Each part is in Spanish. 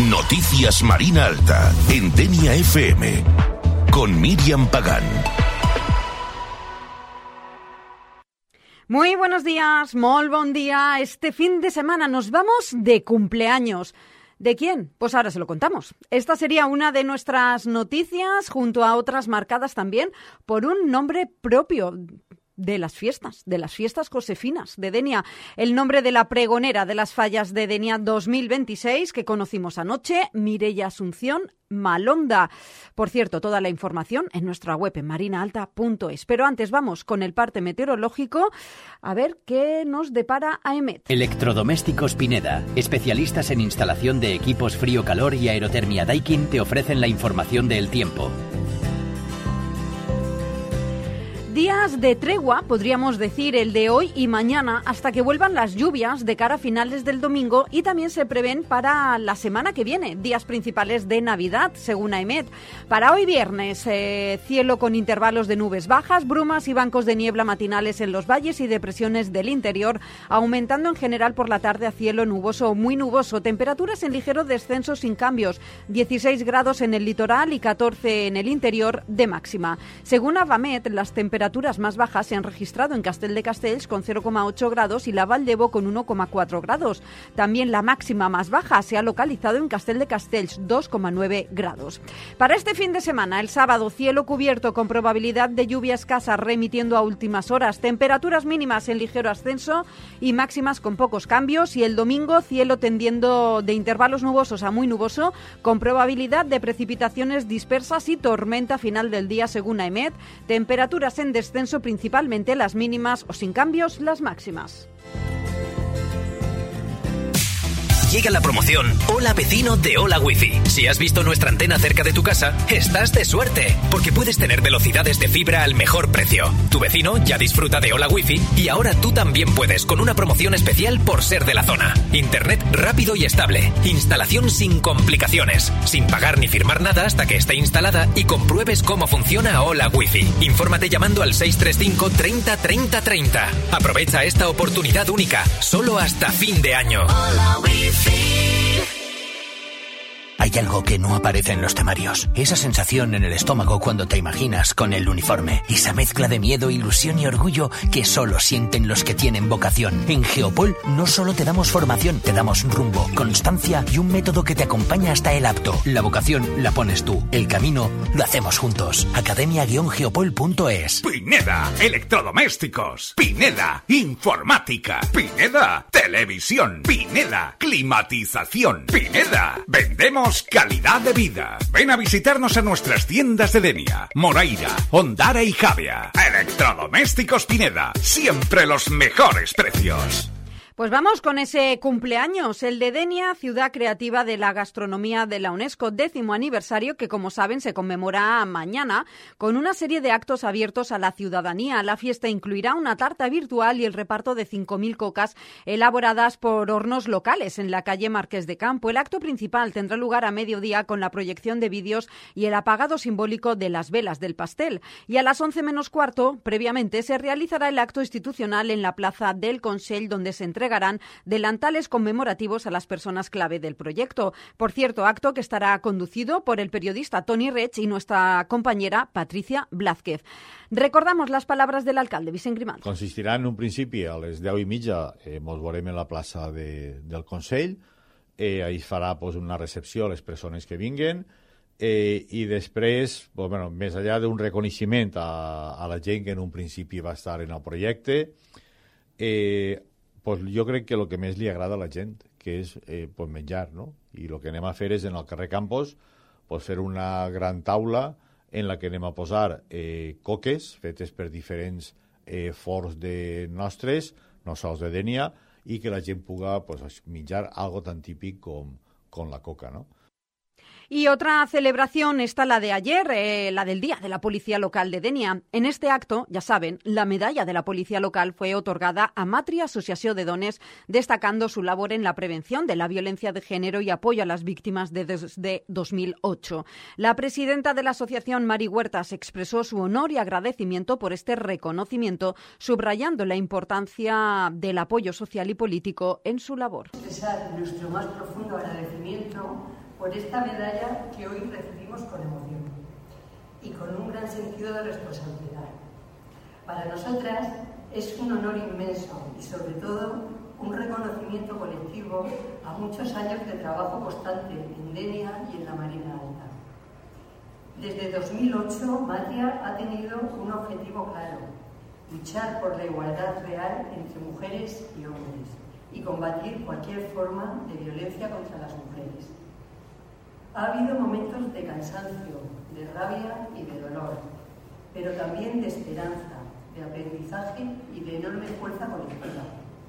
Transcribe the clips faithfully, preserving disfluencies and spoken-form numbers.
Noticias Marina Alta, en Denia F M, con Miriam Pagán. Muy buenos días, molt bon día. Este fin de semana nos vamos de cumpleaños. ¿De quién? Pues ahora se lo contamos. Esta sería una de nuestras noticias, junto a otras marcadas también por un nombre propio de las fiestas, de las fiestas josefinas de Denia. El nombre de la pregonera de las fallas de Denia dos mil veintiséis que conocimos anoche, Mireia Asunción Malonda. Por cierto, toda la información en nuestra web en marinaalta punto es. Pero antes vamos con el parte meteorológico a ver qué nos depara AEMET. Electrodomésticos Pineda, especialistas en instalación de equipos frío-calor y aerotermia Daikin, te ofrecen la información del tiempo. Días de tregua, podríamos decir, el de hoy y mañana, hasta que vuelvan las lluvias de cara a finales del domingo, y también se prevén para la semana que viene, días principales de Navidad, según AEMET. Para hoy viernes, eh, cielo con intervalos de nubes bajas, brumas y bancos de niebla matinales en los valles y depresiones del interior, aumentando en general por la tarde a cielo nuboso o muy nuboso. Temperaturas en ligero descenso sin cambios, dieciséis grados en el litoral y catorce en el interior de máxima. Según AVAMET, las temperaturas temperaturas más bajas se han registrado en Castel de Castells con cero coma ocho grados y la Vall d'Ebo con uno coma cuatro grados. También la máxima más baja se ha localizado en Castel de Castells, dos coma nueve grados. Para este fin de semana, el sábado, cielo cubierto con probabilidad de lluvia escasa remitiendo a últimas horas, temperaturas mínimas en ligero ascenso y máximas con pocos cambios, y el domingo, cielo tendiendo de intervalos nubosos a muy nuboso con probabilidad de precipitaciones dispersas y tormenta final del día, según AEMET. Temperaturas en descenso, principalmente las mínimas, o sin cambios las máximas. Llega la promoción Hola Vecino de Hola Wifi. Si has visto nuestra antena cerca de tu casa, estás de suerte, porque puedes tener velocidades de fibra al mejor precio. Tu vecino ya disfruta de Hola Wifi y ahora tú también puedes, con una promoción especial por ser de la zona. Internet rápido y estable, instalación sin complicaciones, sin pagar ni firmar nada hasta que esté instalada y compruebes cómo funciona Hola Wifi. Infórmate llamando al seis tres cinco treinta treinta treinta. Aprovecha esta oportunidad única, solo hasta fin de año. Hola Wifi. Hay algo que no aparece en los temarios. Esa sensación en el estómago cuando te imaginas con el uniforme. Esa mezcla de miedo, ilusión y orgullo que solo sienten los que tienen vocación. En Geopol no solo te damos formación, te damos rumbo, constancia y un método que te acompaña hasta el apto. La vocación la pones tú. El camino lo hacemos juntos. academia guion geopol punto es. Pineda Electrodomésticos. Pineda Informática. Pineda Televisión. Pineda Climatización. Pineda Vendemos calidad de vida. Ven a visitarnos a nuestras tiendas de Denia, Moraira, Ondara y Javia. Electrodomésticos Pineda, siempre los mejores precios. Pues vamos con ese cumpleaños, el de Denia, ciudad creativa de la gastronomía de la UNESCO, décimo aniversario que, como saben, se conmemora mañana con una serie de actos abiertos a la ciudadanía. La fiesta incluirá una tarta virtual y el reparto de cinco mil cocas elaboradas por hornos locales en la calle Marqués de Campo. El acto principal tendrá lugar a mediodía con la proyección de vídeos y el apagado simbólico de las velas del pastel. Y a las once menos cuarto, previamente, se realizará el acto institucional en la plaza del Consell, donde se entregarán delantales conmemorativos a las personas clave del proyecto. Por cierto, acto que estará conducido por el periodista Toni Reig y nuestra compañera Patricia Blázquez. Recordamos las palabras del alcalde Vicent Grimaldo. Consistirà en un principi a les deu i mitja, eh, mos veurem en la plaça de, del Consell, eh, ahí farà pues, una recepció a les persones que vinguen, eh, i després, pues, bueno, més enllà d'un reconeixement a, a la gent que en un principi va estar en el projecte, eh, pues jo crec que el que més li agrada a la gent, que és eh, pues menjar, no? I el que anem a fer és en el carrer Campos pues fer una gran taula en la que anem a posar eh, coques fetes per diferents eh, forns de nostres, no sols de Denia, i que la gent puga pues, menjar algo tan típic com, com la coca, no? Y otra celebración está la de ayer, eh, la del Día de la Policía Local de Denia. En este acto, ya saben, la medalla de la Policía Local fue otorgada a Matria Associació de Dones, destacando su labor en la prevención de la violencia de género y apoyo a las víctimas desde dos mil ocho. La presidenta de la asociación, Mari Huertas, expresó su honor y agradecimiento por este reconocimiento, subrayando la importancia del apoyo social y político en su labor. Expresar nuestro más profundo agradecimiento por esta medalla que hoy recibimos con emoción y con un gran sentido de responsabilidad. Para nosotras es un honor inmenso y, sobre todo, un reconocimiento colectivo a muchos años de trabajo constante en Denia y en la Marina Alta. Desde dos mil ocho, Matria ha tenido un objetivo claro: luchar por la igualdad real entre mujeres y hombres y combatir cualquier forma de violencia contra las mujeres. Ha habido momentos de cansancio, de rabia y de dolor, pero también de esperanza, de aprendizaje y de enorme fuerza colectiva.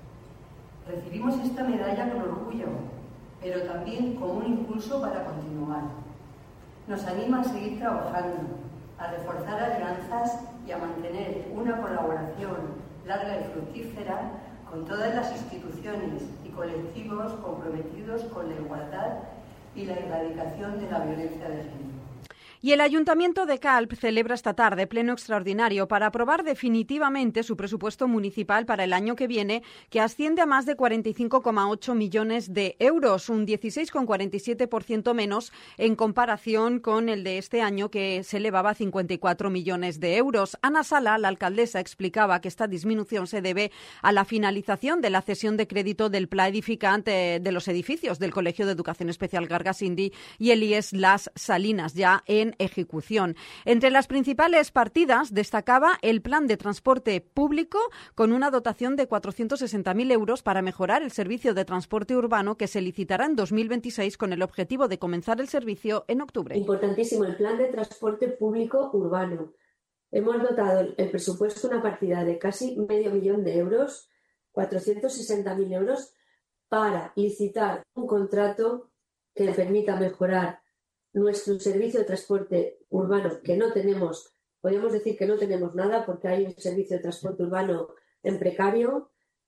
Recibimos esta medalla con orgullo, pero también como un impulso para continuar. Nos anima a seguir trabajando, a reforzar alianzas y a mantener una colaboración larga y fructífera con todas las instituciones y colectivos comprometidos con la igualdad y la erradicación de la violencia de género. Y el Ayuntamiento de Calp celebra esta tarde pleno extraordinario para aprobar definitivamente su presupuesto municipal para el año que viene, que asciende a más de cuarenta y cinco coma ocho millones de euros, un dieciséis coma cuarenta y siete por ciento menos en comparación con el de este año, que se elevaba a cincuenta y cuatro millones de euros. Ana Sala, la alcaldesa, explicaba que esta disminución se debe a la finalización de la cesión de crédito del Pla edificante de los edificios del Colegio de Educación Especial Gargasindi y el I E S Las Salinas, ya en ejecución. Entre las principales partidas destacaba el plan de transporte público con una dotación de cuatrocientos sesenta mil euros para mejorar el servicio de transporte urbano, que se licitará en dos mil veintiséis con el objetivo de comenzar el servicio en octubre. Importantísimo el plan de transporte público urbano. Hemos dotado el presupuesto una partida de casi medio millón de euros, cuatrocientos sesenta mil euros, para licitar un contrato que le permita mejorar nuestro servicio de transporte urbano, que no tenemos, podríamos decir que no tenemos nada porque hay un servicio de transporte urbano en precario.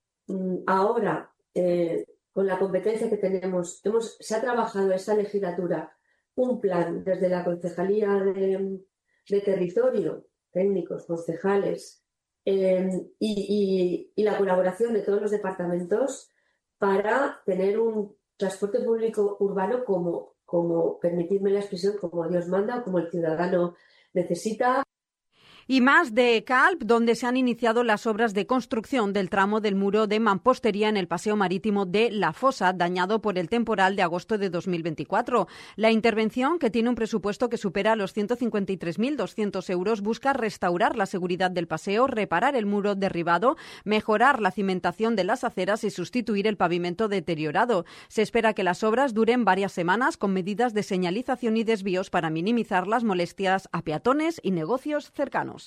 Ahora, eh, con la competencia que tenemos, hemos, se ha trabajado esta legislatura un plan desde la Concejalía de, de Territorio, técnicos, concejales, eh, y, y, y la colaboración de todos los departamentos para tener un transporte público urbano como como, permitidme la expresión, como Dios manda o como el ciudadano necesita. Y más de Calp, donde se han iniciado las obras de construcción del tramo del muro de mampostería en el paseo marítimo de La Fosa, dañado por el temporal de agosto de dos mil veinticuatro. La intervención, que tiene un presupuesto que supera los ciento cincuenta y tres mil doscientos euros, busca restaurar la seguridad del paseo, reparar el muro derribado, mejorar la cimentación de las aceras y sustituir el pavimento deteriorado. Se espera que las obras duren varias semanas, con medidas de señalización y desvíos para minimizar las molestias a peatones y negocios cercanos.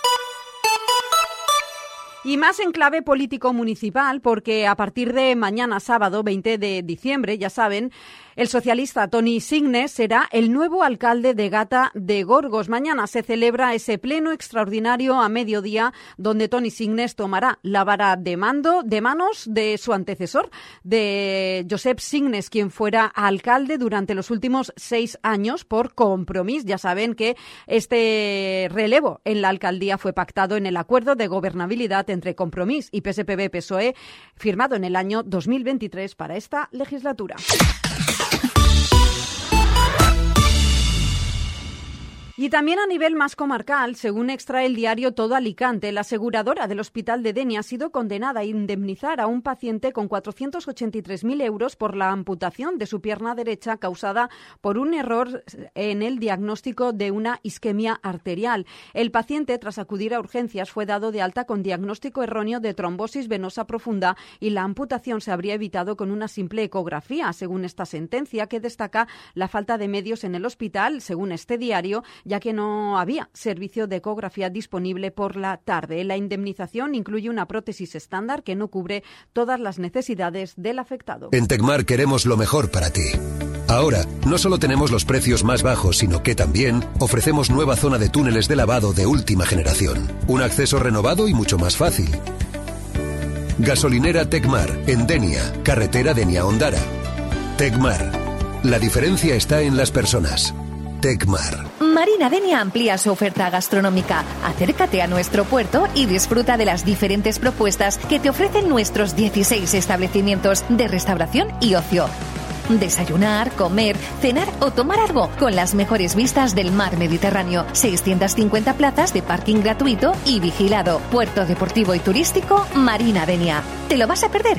Y más en clave político-municipal, porque a partir de mañana sábado veinte de diciembre, ya saben, el socialista Toni Signes será el nuevo alcalde de Gata de Gorgos. Mañana se celebra ese pleno extraordinario a mediodía, donde Toni Signes tomará la vara de mando de manos de su antecesor, de Josep Signes, quien fuera alcalde durante los últimos seis años por Compromís. Ya saben que este relevo en la alcaldía fue pactado en el acuerdo de gobernabilidad entre Compromís y P S P B P S O E, firmado en el año dos mil veintitrés para esta legislatura. Y también a nivel más comarcal, según extrae el diario Todo Alicante, la aseguradora del Hospital de Denia ha sido condenada a indemnizar a un paciente con cuatrocientos ochenta y tres mil euros por la amputación de su pierna derecha causada por un error en el diagnóstico de una isquemia arterial. El paciente, tras acudir a urgencias, fue dado de alta con diagnóstico erróneo de trombosis venosa profunda y la amputación se habría evitado con una simple ecografía, según esta sentencia, que destaca la falta de medios en el hospital, según este diario, ya que no había servicio de ecografía disponible por la tarde. La indemnización incluye una prótesis estándar que no cubre todas las necesidades del afectado. En Tecmar queremos lo mejor para ti. Ahora, no solo tenemos los precios más bajos, sino que también ofrecemos nueva zona de túneles de lavado de última generación. Un acceso renovado y mucho más fácil. Gasolinera Tecmar, en Denia, carretera Denia-Ondara. Tecmar. La diferencia está en las personas. Tecmar. Marina Denia amplía su oferta gastronómica. Acércate a nuestro puerto y disfruta de las diferentes propuestas que te ofrecen nuestros dieciséis establecimientos de restauración y ocio. Desayunar, comer, cenar o tomar algo con las mejores vistas del mar Mediterráneo. seiscientas cincuenta plazas de parking gratuito y vigilado. Puerto deportivo y turístico Marina Denia. ¿Te lo vas a perder?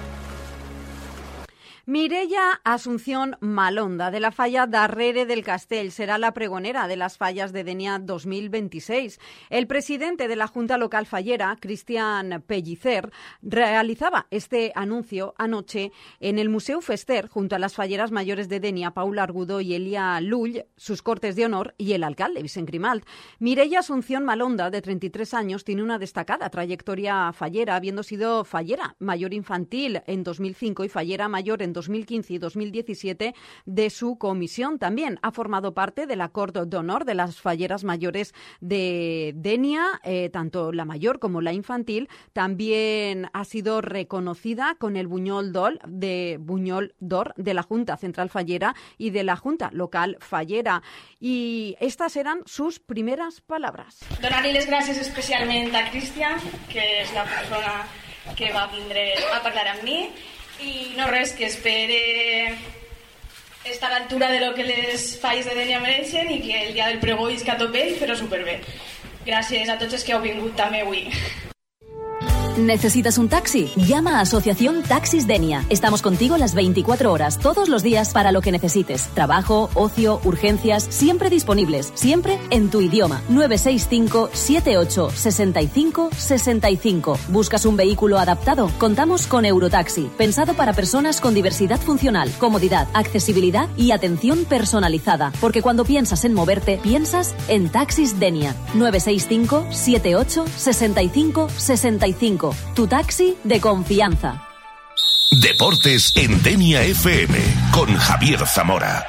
Mireia Asunción Malonda, de la Falla Darrere del Castell, será la pregonera de las fallas de Denia dos mil veintiséis. El presidente de la Junta Local Fallera, Cristian Pellicer, realizaba este anuncio anoche en el Museu Fester, junto a las falleras mayores de Denia, Paula Argudo y Elia Lull, sus cortes de honor y el alcalde, Vicent Grimalt. Mireia Asunción Malonda, de treinta y tres años, tiene una destacada trayectoria fallera, habiendo sido fallera mayor infantil en dos mil cinco y fallera mayor en dos mil quince y dos mil diecisiete de su comisión. También ha formado parte del Acord d'Honor de las falleras mayores de Denia, eh, tanto la mayor como la infantil. También ha sido reconocida con el Buñol d'Or de Buñol d'Or de la Junta Central Fallera y de la Junta Local Fallera. Y estas eran sus primeras palabras. Donar-li les gràcies especialment a Cristian, que és la persona que va vindre a parlar amb mi. I no res, que espere estar a l'altura de lo que les falles de Denia mereixen i que el dia del pregó isca tot bé, però superbé. Gràcies a tots els que heu vingut també avui. ¿Necesitas un taxi? Llama a Asociación Taxis Denia. Estamos contigo las veinticuatro horas, todos los días para lo que necesites. Trabajo, ocio, urgencias, siempre disponibles, siempre en tu idioma. nueve seis cinco, siete ocho, seis cinco, seis cinco. ¿Buscas un vehículo adaptado? Contamos con Eurotaxi, pensado para personas con diversidad funcional, comodidad, accesibilidad y atención personalizada. Porque cuando piensas en moverte, piensas en Taxis Denia. nueve seis cinco, siete ocho, seis cinco, seis cinco. Tu taxi de confianza. Deportes en Denia F M con Javier Zamora.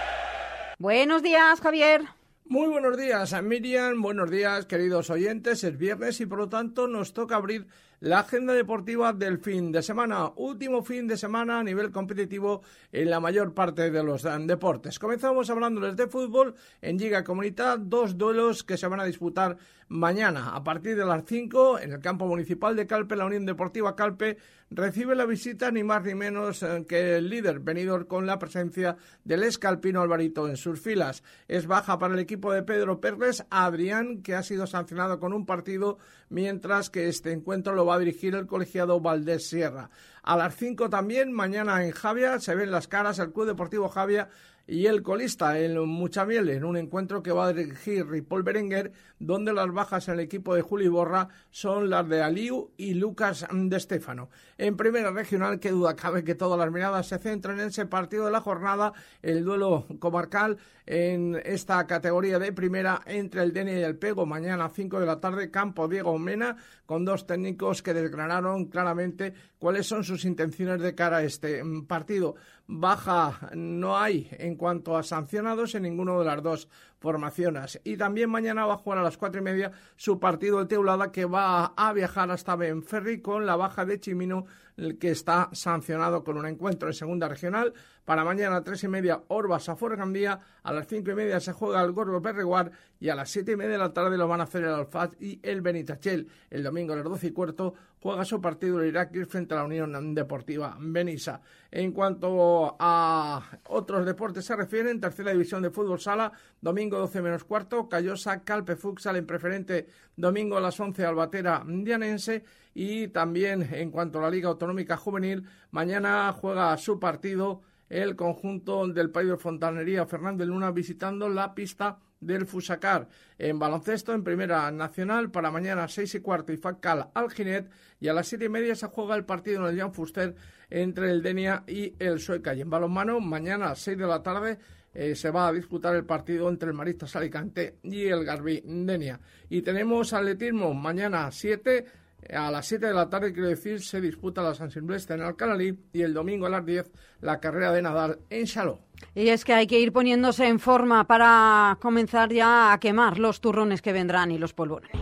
Buenos días, Javier. Muy buenos días, Miriam. Buenos días, queridos oyentes. Es viernes y por lo tanto nos toca abrir la agenda deportiva del fin de semana. Último fin de semana a nivel competitivo en la mayor parte de los deportes. Comenzamos hablándoles de fútbol en Lliga Comunitat. Dos duelos que se van a disputar mañana. A partir de las cinco, en el campo municipal de Calpe, la Unión Deportiva Calpe recibe la visita ni más ni menos que el líder Benidorm, con la presencia del escalpino Alvarito en sus filas. Es baja para el equipo de Pedro Perles Adrián, que ha sido sancionado con un partido, mientras que este encuentro lo va a dirigir el colegiado Valdés Sierra. A las cinco también, mañana en Javia, se ven las caras el Club Deportivo Javia y el colista, el Muchamiel, en un encuentro que va a dirigir Ripoll Berenguer, donde las bajas en el equipo de Juli Borra son las de Aliu y Lucas de Estéfano. En primera regional, qué duda cabe que todas las miradas se centran en ese partido de la jornada, el duelo comarcal en esta categoría de primera entre el Denia y el Pego, mañana a cinco de la tarde, campo Diego Mena, con dos técnicos que desgranaron claramente cuáles son sus intenciones de cara a este partido. Baja no hay en cuanto a sancionados en ninguno de las dos formaciones. Y también mañana va a jugar a las cuatro y media su partido de Teulada, que va a viajar hasta Benferri con la baja de Chimino, que está sancionado con un encuentro en segunda regional. Para mañana a tres y media Orbas a Forgandía, a las cinco y media se juega el Gordo Perreguar y a las siete y media de la tarde lo van a hacer el Alfaz y el Benitachel. El domingo a las doce y cuarto juega su partido el Iraklis frente a la Unión Deportiva Benissa. En cuanto a otros deportes se refieren, tercera división de fútbol sala, domingo doce menos cuarto, Callosa Calpe Futsal en preferente, domingo a las once Albatera Dianense. Y también en cuanto a la Liga Autonómica Juvenil, mañana juega su partido el conjunto del País de Fontanería Fernández Luna visitando la pista del Fusacar. En baloncesto, en Primera Nacional, para mañana seis y cuarto, Ifacal Alginet, y a las siete y media se juega el partido en el Jan Fuster entre el Denia y el Sueca. Y en balonmano, mañana a las seis de la tarde eh, se va a disputar el partido entre el Maristas Alicante y el Garbí Denia. Y tenemos atletismo mañana a siete. A las siete de la tarde, quiero decir, se disputa la San Silvestre en Alcalalí y el domingo a las diez la carrera de Nadal en Xaló. Y es que hay que ir poniéndose en forma para comenzar ya a quemar los turrones que vendrán y los polvorones.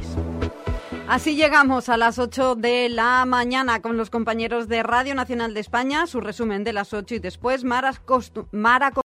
Así llegamos a las ocho de la mañana con los compañeros de Radio Nacional de España, su resumen de las ocho y después Mara Costu- Mara